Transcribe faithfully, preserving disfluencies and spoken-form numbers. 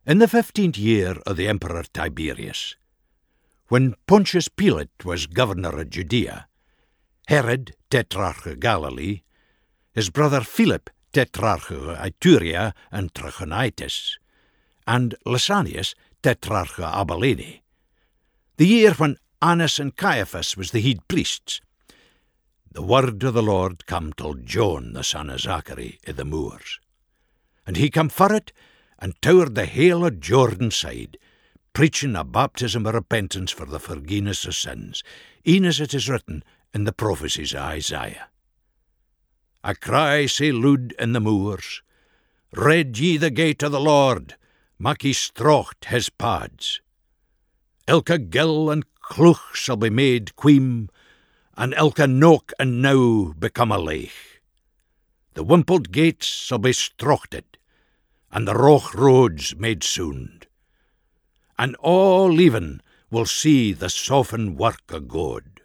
In the fifteenth year of the Emperor Tiberius, when Pontius Pilate was governor of Judea, Herod, tetrarch of Galilee, his brother Philip, tetrarch of Iturea and Trachonitis, and Lysanias, tetrarch of Abilene, the year when Annas and Caiaphas was the head priests, the word of the Lord come till John, the son of Zachary, i' the moors. And he come for it, and toured the hale of Jordan side, preaching a baptism of repentance for the forgiveness of sins, e'en as it is written in the prophecies of Isaiah. A cry sae loud in the moors, Read ye the gate of the Lord, mak ye strocht his pads. Elke gill and clough shall be made queem, and elke nook and now become a lake. The wimpled gates shall be strochted, and the roch roads made sound. And all even will see the softened work of God.